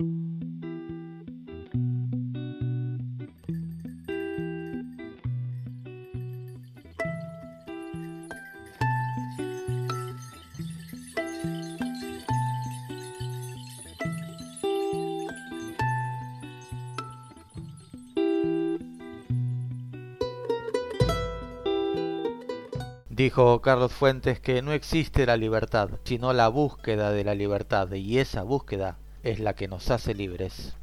Dijo Carlos Fuentes que no existe la libertad, sino la búsqueda de la libertad, y esa búsqueda es la que nos hace libres.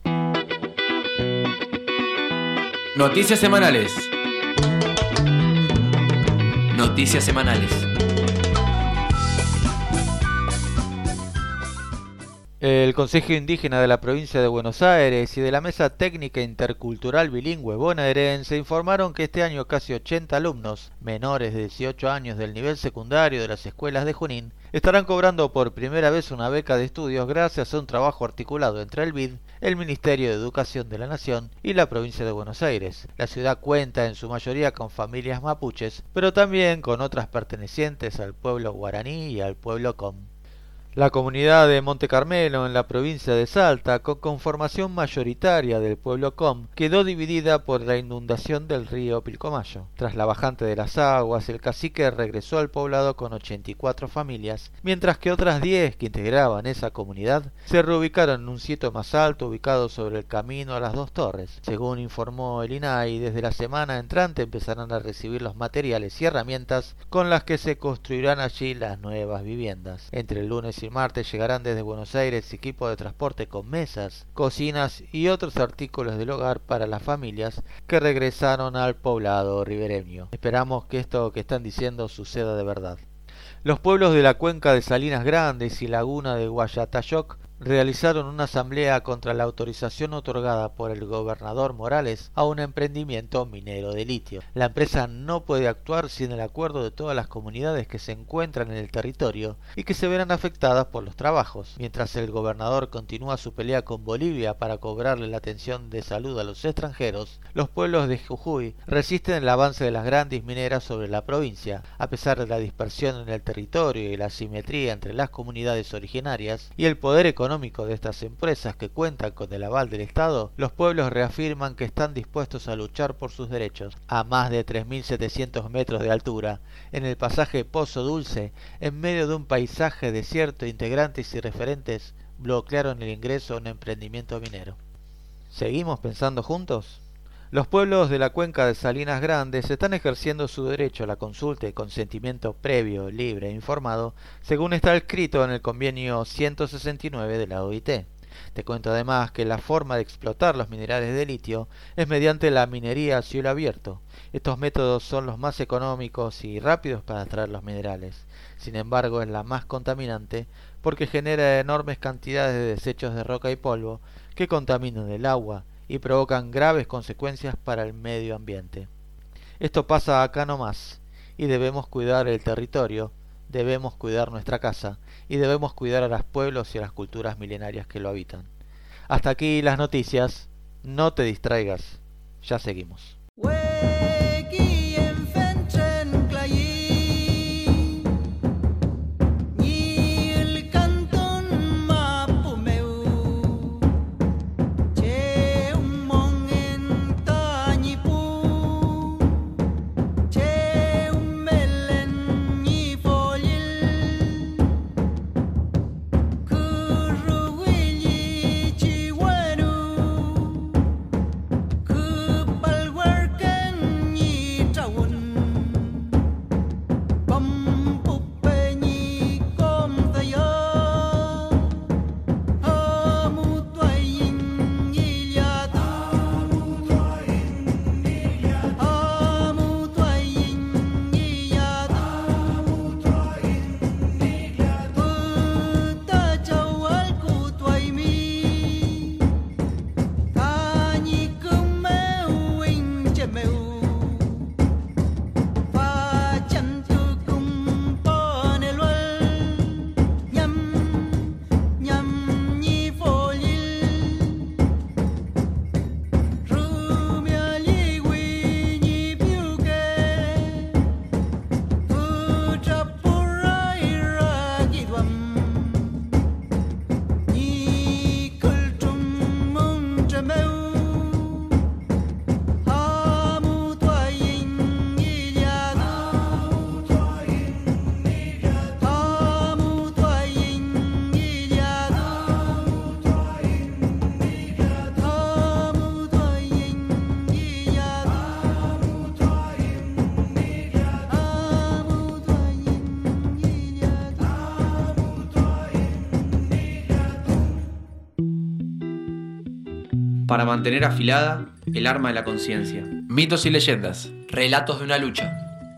Noticias semanales. Noticias semanales. El Consejo Indígena de la Provincia de Buenos Aires y de la Mesa Técnica Intercultural Bilingüe bonaerense informaron que este año casi 80 alumnos menores de 18 años del nivel secundario de las escuelas de Junín estarán cobrando por primera vez una beca de estudios gracias a un trabajo articulado entre el BID, el Ministerio de Educación de la Nación y la Provincia de Buenos Aires. La ciudad cuenta en su mayoría con familias mapuches, pero también con otras pertenecientes al pueblo guaraní y al pueblo com. La comunidad de Monte Carmelo, en la provincia de Salta, con conformación mayoritaria del pueblo com, quedó dividida por la inundación del río Pilcomayo. Tras la bajante de las aguas, el cacique regresó al poblado con 84 familias, mientras que otras 10 que integraban esa comunidad se reubicaron en un sitio más alto ubicado sobre el camino a las Dos Torres. Según informó el INAI, desde la semana entrante empezarán a recibir los materiales y herramientas con las que se construirán allí las nuevas viviendas. Entre el lunes y martes llegarán desde Buenos Aires equipos de transporte con mesas, cocinas y otros artículos del hogar para las familias que regresaron al poblado ribereño. Esperamos que esto que están diciendo suceda de verdad. Los pueblos de la cuenca de Salinas Grandes y Laguna de Guayatayoc realizaron una asamblea contra la autorización otorgada por el gobernador Morales a un emprendimiento minero de litio. La empresa no puede actuar sin el acuerdo de todas las comunidades que se encuentran en el territorio y que se verán afectadas por los trabajos. Mientras el gobernador continúa su pelea con Bolivia para cobrarle la atención de salud a los extranjeros, los pueblos de Jujuy resisten el avance de las grandes mineras sobre la provincia. A pesar de la dispersión en el territorio y la asimetría entre las comunidades originarias y el poder económico de estas empresas que cuentan con el aval del Estado, los pueblos reafirman que están dispuestos a luchar por sus derechos. A más de 3.700 metros de altura, en el pasaje Pozo Dulce, en medio de un paisaje desierto, integrantes y referentes bloquearon el ingreso a un emprendimiento minero. ¿Seguimos pensando juntos? Los pueblos de la cuenca de Salinas Grandes están ejerciendo su derecho a la consulta y consentimiento previo, libre e informado, según está escrito en el convenio 169 de la OIT. Te cuento además que la forma de explotar los minerales de litio es mediante la minería a cielo abierto. Estos métodos son los más económicos y rápidos para extraer los minerales. Sin embargo, es la más contaminante porque genera enormes cantidades de desechos de roca y polvo que contaminan el agua y provocan graves consecuencias para el medio ambiente. Esto pasa acá nomás, y debemos cuidar el territorio, debemos cuidar nuestra casa, y debemos cuidar a los pueblos y a las culturas milenarias que lo habitan. Hasta aquí las noticias, no te distraigas, ya seguimos. Palwar para mantener afilada el arma de la conciencia. Mitos y leyendas. Relatos de una lucha.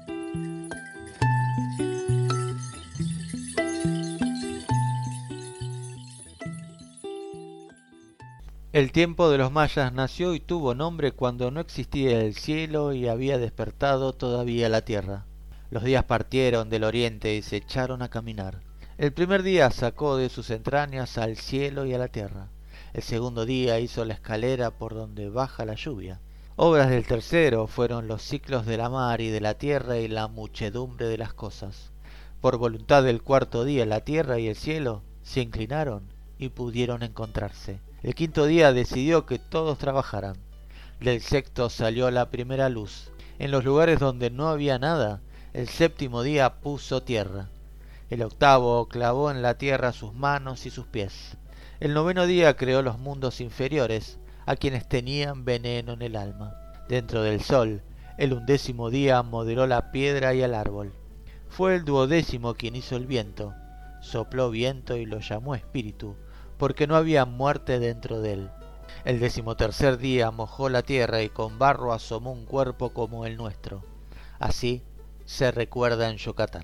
El tiempo de los mayas nació y tuvo nombre cuando no existía el cielo y había despertado todavía la tierra. Los días partieron del oriente y se echaron a caminar. El primer día sacó de sus entrañas al cielo y a la tierra. El segundo día hizo la escalera por donde baja la lluvia. Obras del tercero fueron los ciclos de la mar y de la tierra y la muchedumbre de las cosas. Por voluntad del cuarto día la tierra y el cielo se inclinaron y pudieron encontrarse. El quinto día decidió que todos trabajaran. Del sexto salió la primera luz. En los lugares donde no había nada, el séptimo día puso tierra. El octavo clavó en la tierra sus manos y sus pies. El noveno día creó los mundos inferiores, a quienes tenían veneno en el alma. Dentro del sol, el 11º día modeló la piedra y el árbol. Fue el 12º quien hizo el viento. Sopló viento y lo llamó espíritu, porque no había muerte dentro de él. El 13º día mojó la tierra y con barro asomó un cuerpo como el nuestro. Así se recuerda en Yucatán.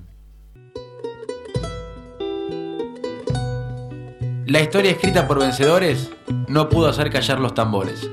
La historia escrita por vencedores no pudo hacer callar los tambores.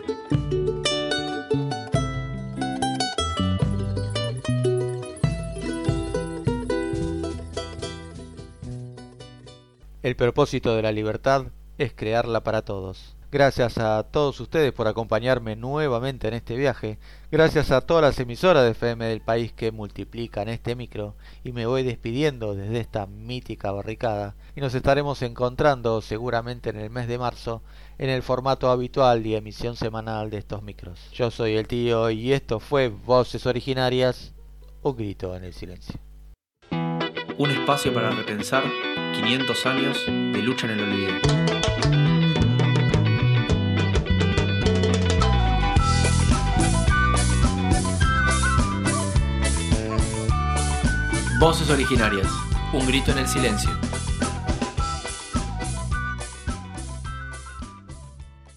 El propósito de la libertad es crearla para todos. Gracias a todos ustedes por acompañarme nuevamente en este viaje. Gracias a todas las emisoras de FM del país que multiplican este micro. Y me voy despidiendo desde esta mítica barricada. Y nos estaremos encontrando seguramente en el mes de marzo en el formato habitual y emisión semanal de estos micros. Yo soy el tío y esto fue Voces Originarias, un grito en el silencio. Un espacio para repensar 500 años de lucha en el olvido. Voces Originarias. Un grito en el silencio.